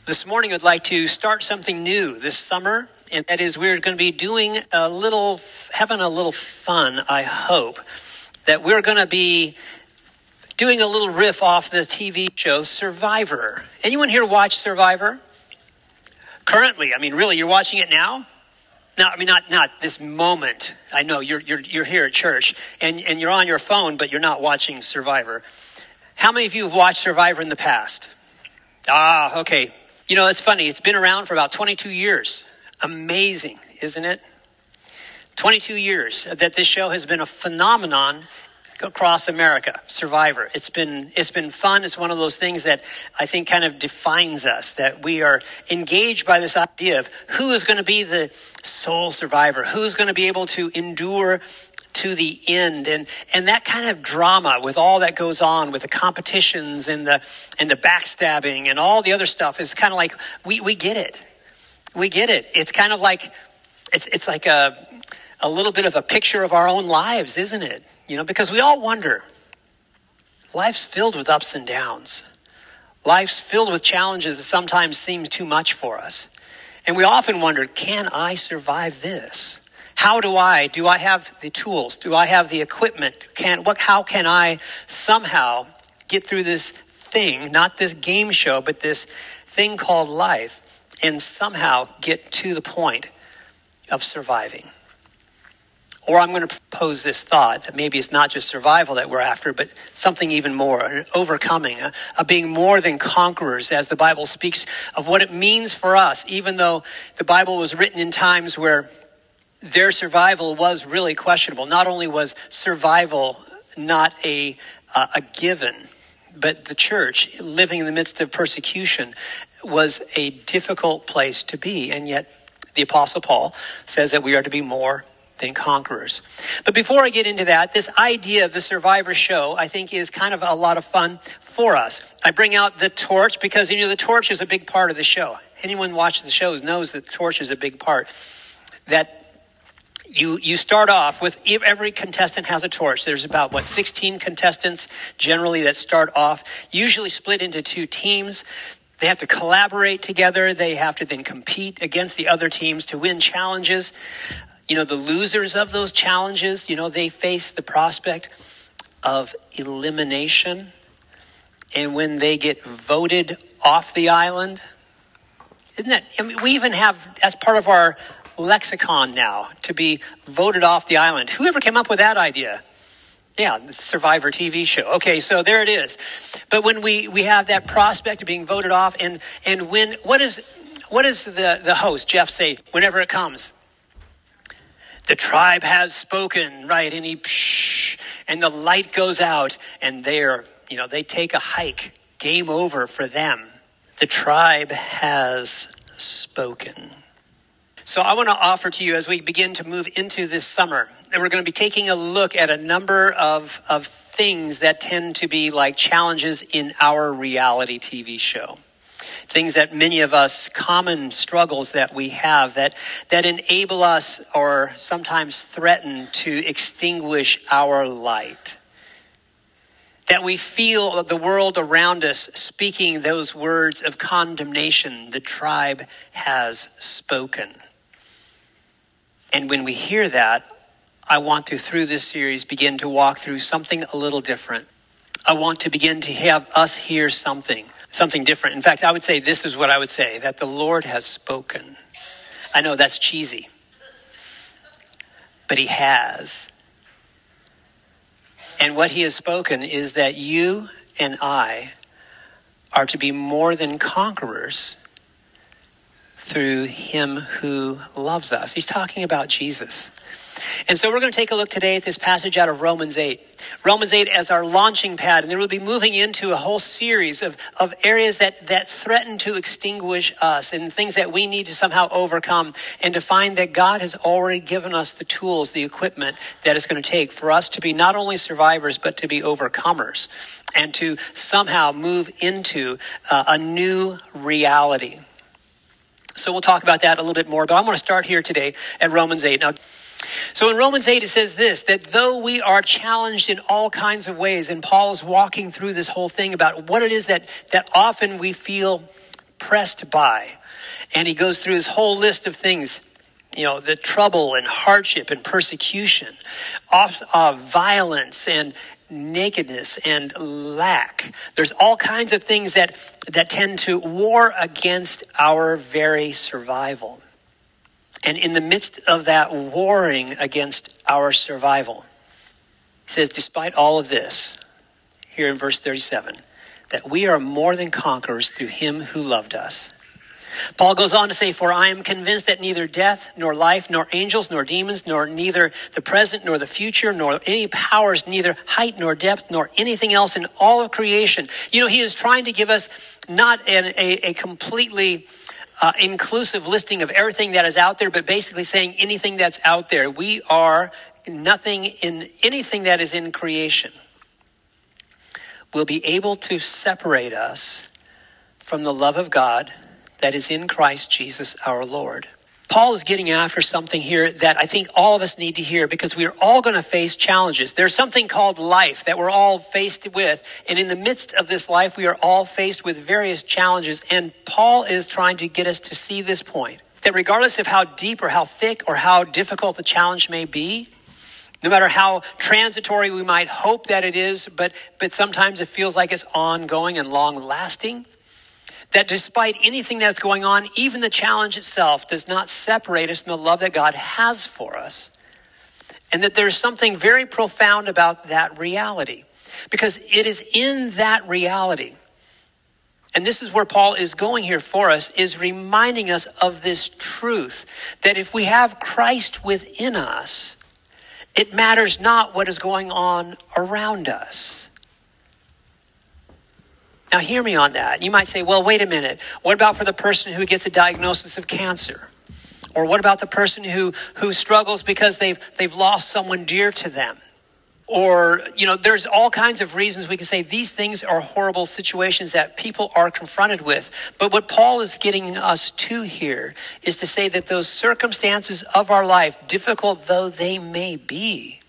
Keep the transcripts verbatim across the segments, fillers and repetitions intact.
This morning, I'd like to start something new this summer, and that is we're going to be doing a little, having a little fun, I hope, that we're going to be doing a little riff off the T V show Survivor. Anyone here watch Survivor? Currently, I mean, really, you're watching it now? No, I mean, not not this moment. I know you're you're you're here at church, and, and you're on your phone, but you're not watching Survivor. How many of you have watched Survivor in the past? Ah, okay. You know, it's funny. It's been around for about twenty-two years. Amazing, isn't it? twenty-two years that this show has been a phenomenon across America. Survivor. It's been it's been fun. It's one of those things that I think kind of defines us, that we are engaged by this idea of who is going to be the sole survivor, who's going to be able to endure to the end, and and that kind of drama with all that goes on with the competitions and the and the backstabbing and all the other stuff is kind of like we we get it, we get it. It's kind of like it's it's like a a little bit of a picture of our own lives, isn't it? You know, because we all wonder. Life's filled with ups and downs. Life's filled with challenges that sometimes seem too much for us, and we often wonder, can I survive this? How do I, do I have the tools? Do I have the equipment? Can, what, how can I somehow get through this thing, not this game show, but this thing called life, and somehow get to the point of surviving? Or I'm going to pose this thought that maybe it's not just survival that we're after, but something even more, an overcoming, a, a being more than conquerors, as the Bible speaks of what it means for us, even though the Bible was written in times where their survival was really questionable. Not only was survival not a uh, a given, but the church, living in the midst of persecution, was a difficult place to be. And yet the Apostle Paul says that we are to be more than conquerors. But before I get into that, this idea of the Survivor show, I think, is kind of a lot of fun for us. I bring out the torch because, you know, the torch is a big part of the show. Anyone watches the shows knows that the torch is a big part. That You you start off with every contestant has a torch. There's about, what, sixteen contestants generally that start off, usually split into two teams. They have to collaborate together. They have to then compete against the other teams to win challenges. You know, the losers of those challenges, you know, they face the prospect of elimination. And when they get voted off the island, isn't that, I mean, we even have, as part of our lexicon now, to be voted off the island. Whoever came up with that idea? Yeah, the Survivor T V show. Okay, so there it is. But when we, we have that prospect of being voted off, and and when what is what does the, the host, Jeff, say whenever it comes? The tribe has spoken, right? And he psh, and the light goes out, and they're, you know, they take a hike. Game over for them. The tribe has spoken. So I want to offer to you, as we begin to move into this summer, that we're going to be taking a look at a number of, of things that tend to be like challenges in our reality T V show. Things that many of us, common struggles that we have that, that enable us or sometimes threaten to extinguish our light. That we feel the world around us speaking those words of condemnation. The tribe has spoken. And when we hear that, I want to, through this series, begin to walk through something a little different. I want to begin to have us hear something, something different. In fact, I would say this is what I would say, that the Lord has spoken. I know that's cheesy, but he has. And what he has spoken is that you and I are to be more than conquerors through him who loves us. He's talking about Jesus. And so we're going to take a look today at this passage out of Romans eight. Romans eight as our launching pad. And then we'll be moving into a whole series of, of areas that, that threaten to extinguish us and things that we need to somehow overcome, and to find that God has already given us the tools, the equipment that it's going to take for us to be not only survivors, but to be overcomers and to somehow move into uh, a new reality. So we'll talk about that a little bit more, but I want to start here today at Romans eight. Now, so in Romans eight, it says this, that though we are challenged in all kinds of ways, and Paul is walking through this whole thing about what it is that, that often we feel pressed by. And he goes through his whole list of things, you know, the trouble and hardship and persecution, off, uh, violence and nakedness and lack. There's all kinds of things that, that tend to war against our very survival. And in the midst of that warring against our survival, he says, despite all of this, here in verse thirty-seven, that we are more than conquerors through him who loved us. Paul goes on to say, for I am convinced that neither death, nor life, nor angels, nor demons, nor neither the present, nor the future, nor any powers, neither height, nor depth, nor anything else in all of creation. You know, he is trying to give us not an, a, a completely uh, inclusive listing of everything that is out there, but basically saying anything that's out there. We are nothing in anything that is in creation will be able to separate us from the love of God that is in Christ Jesus our Lord. Paul is getting after something here that I think all of us need to hear, because we are all going to face challenges. There's something called life that we're all faced with. And in the midst of this life, we are all faced with various challenges. And Paul is trying to get us to see this point, that regardless of how deep or how thick or how difficult the challenge may be, no matter how transitory we might hope that it is, but, but sometimes it feels like it's ongoing and long lasting, that despite anything that's going on, even the challenge itself does not separate us from the love that God has for us. And that there's something very profound about that reality. Because it is in that reality, and this is where Paul is going here for us, is reminding us of this truth, that if we have Christ within us, it matters not what is going on around us. Now, hear me on that. You might say, well, wait a minute. What about for the person who gets a diagnosis of cancer? Or what about the person who, who struggles because they've, they've lost someone dear to them? Or, you know, there's all kinds of reasons we can say these things are horrible situations that people are confronted with. But what Paul is getting us to here is to say that those circumstances of our life, difficult though they may be,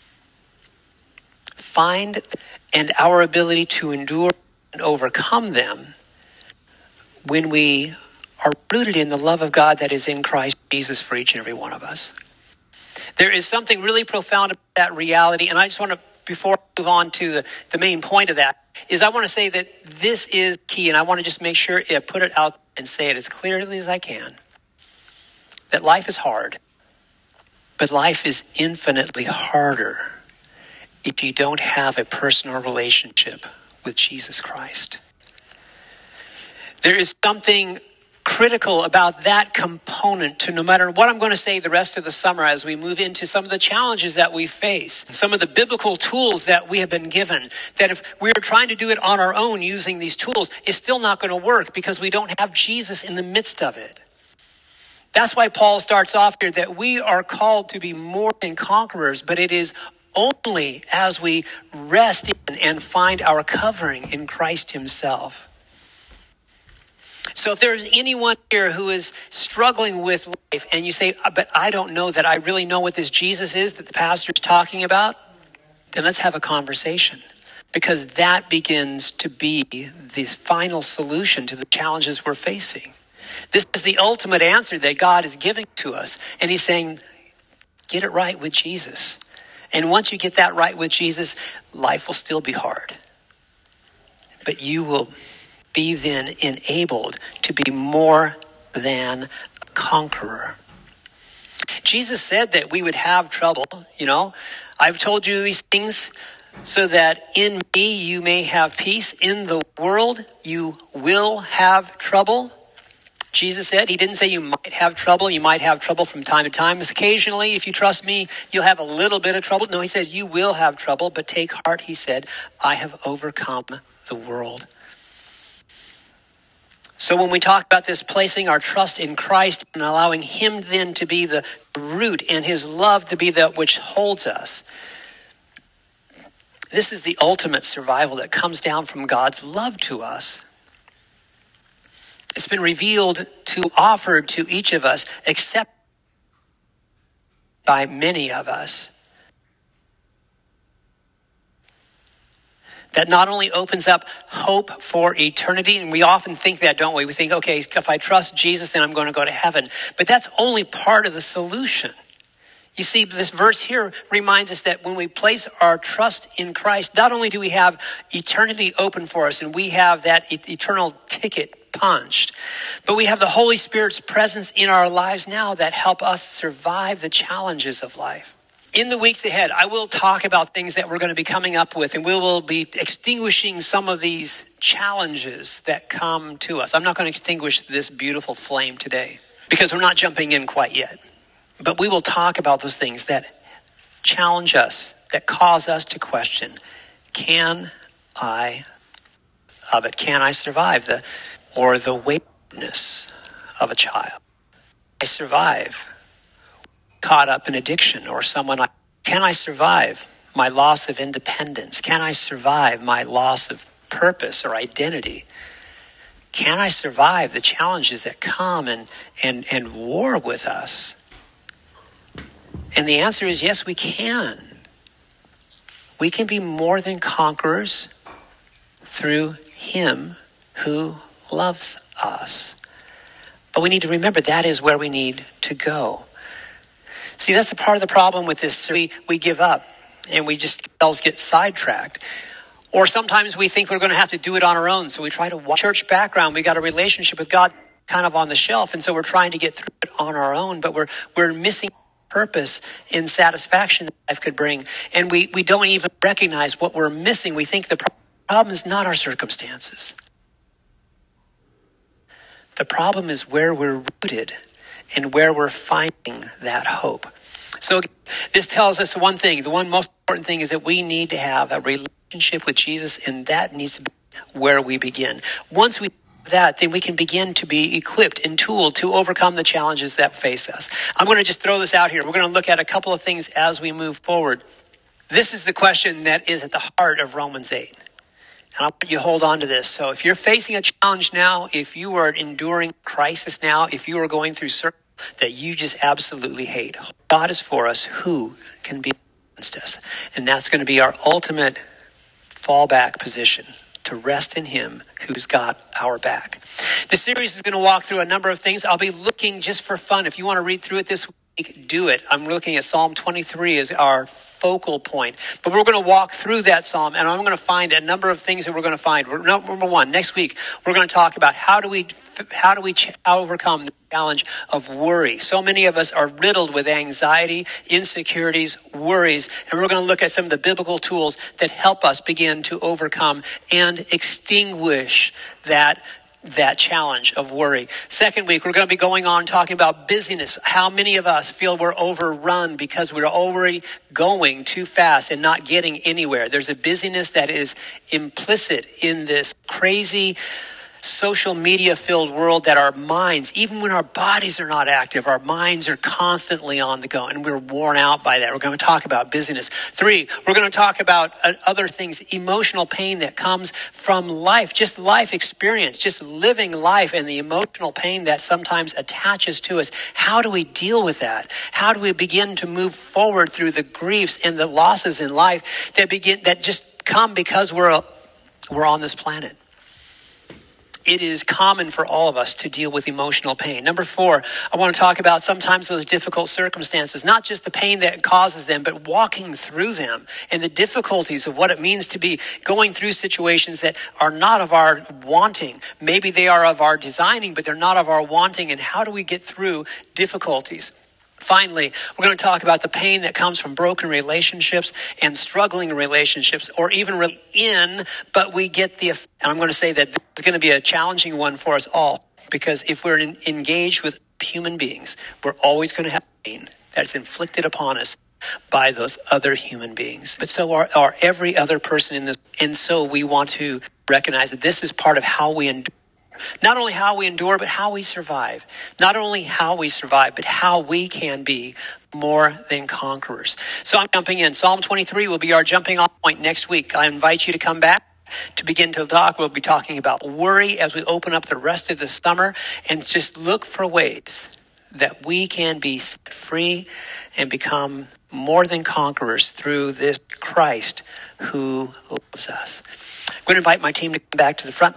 find and our ability to endure and overcome them when we are rooted in the love of God that is in Christ Jesus for each and every one of us. There is something really profound about that reality, and I just want to, before I move on to the, the main point of that, is I want to say that this is key, and I want to just make sure I put it out and say it as clearly as I can, that life is hard, but life is infinitely harder if you don't have a personal relationship with Jesus Christ. There is something critical about that component to no matter what I'm going to say the rest of the summer as we move into some of the challenges that we face, some of the biblical tools that we have been given, that if we're trying to do it on our own using these tools, it's still not going to work because we don't have Jesus in the midst of it. That's why Paul starts off here that we are called to be more than conquerors, but it is only as we rest in and find our covering in Christ himself. So if there's anyone here who is struggling with life and you say, but I don't know that I really know what this Jesus is that the pastor is talking about, then let's have a conversation, because that begins to be the final solution to the challenges we're facing. This is the ultimate answer that God is giving to us. And he's saying, get it right with Jesus. And once you get that right with Jesus, life will still be hard. But you will be then enabled to be more than a conqueror. Jesus said that we would have trouble. You know, I've told you these things so that in me you may have peace. In the world you will have trouble. Jesus said, he didn't say you might have trouble. You might have trouble from time to time. Occasionally, if you trust me, you'll have a little bit of trouble. No, he says you will have trouble, but take heart, he said, I have overcome the world. So when we talk about this, placing our trust in Christ and allowing him then to be the root and his love to be that which holds us, this is the ultimate survival that comes down from God's love to us. It's been revealed to, offered to each of us, except by many of us. that not only opens up hope for eternity, and we often think that, don't we? We think, okay, if I trust Jesus, then I'm going to go to heaven. But that's only part of the solution. You see, this verse here reminds us that when we place our trust in Christ, not only do we have eternity open for us and we have that e- eternal ticket punched, but we have the Holy Spirit's presence in our lives now that help us survive the challenges of life. In the weeks ahead, I will talk about things that we're going to be coming up with, and we will be extinguishing some of these challenges that come to us. I'm not going to extinguish this beautiful flame today because we're not jumping in quite yet. But we will talk about those things that challenge us, that cause us to question, can I of it? Can I survive the or the waywardness of a child? I survive caught up in addiction or someone. I, can I survive my loss of independence? Can I survive my loss of purpose or identity? Can I survive the challenges that come and and, and war with us? And the answer is yes, we can. We can be more than conquerors through him who loves us. But we need to remember that is where we need to go. See, that's a part of the problem with this. We, we give up and we just get sidetracked. Or sometimes we think we're going to have to do it on our own. So we try to watch church background. We got a relationship with God kind of on the shelf. And so we're trying to get through it on our own, but we're we're missing purpose and satisfaction that life could bring. And we, we don't even recognize what we're missing. We think the problem is not our circumstances. The problem is where we're rooted and where we're finding that hope. So this tells us one thing. The one most important thing is that we need to have a relationship with Jesus, and that needs to be where we begin. Once we that, then we can begin to be equipped and tooled to overcome the challenges that face us. I'm going to just throw this out here. We're going to look at a couple of things as we move forward. This is the question that is at the heart of Romans eight. And I want you to hold on to this. So if you're facing a challenge now, if you are enduring crisis now, if you are going through certain that you just absolutely hate, God is for us, who can be against us? And that's going to be our ultimate fallback position, to rest in him who's got our back. The series is going to walk through a number of things. I'll be looking just for fun. If you want to read through it this week, do it. I'm looking at Psalm twenty-three as our focal point. But we're going to walk through that psalm, and I'm going to find a number of things that we're going to find. We're, number one, next week, we're going to talk about how do we how do we ch- overcome the challenge of worry. So many of us are riddled with anxiety, insecurities, worries, and we're going to look at some of the biblical tools that help us begin to overcome and extinguish that that challenge of worry. Second week, we're going to be going on talking about busyness. How many of us feel we're overrun because we're already going too fast and not getting anywhere? There's a busyness that is implicit in this crazy social media filled world that our minds, even when our bodies are not active, our minds are constantly on the go, and we're worn out by that. We're going to talk about busyness. Three, we're going to talk about uh, other things, emotional pain that comes from life, just life experience, just living life, and the emotional pain that sometimes attaches to us. How do we deal with that? How do we begin to move forward through the griefs and the losses in life that begin that just come because we're we're on this planet? It is common for all of us to deal with emotional pain. Number four, I want to talk about sometimes those difficult circumstances, not just the pain that causes them, but walking through them and the difficulties of what it means to be going through situations that are not of our wanting. Maybe they are of our designing, but they're not of our wanting. And how do we get through difficulties? Finally, we're going to talk about the pain that comes from broken relationships and struggling relationships, or even in, but we get the, and I'm going to say that this is going to be a challenging one for us all, because if we're in, engaged with human beings, we're always going to have pain that's inflicted upon us by those other human beings. But so are, are every other person in this. And so we want to recognize that this is part of how we endure. Not only how we endure, but how we survive. Not only how we survive, but how we can be more than conquerors. So I'm jumping in. Psalm twenty-three will be our jumping off point next week. I invite you to come back to begin to talk. We'll be talking about worry as we open up the rest of the summer, and just look for ways that we can be set free and become more than conquerors through this Christ who loves us. I'm going to invite my team to come back to the front.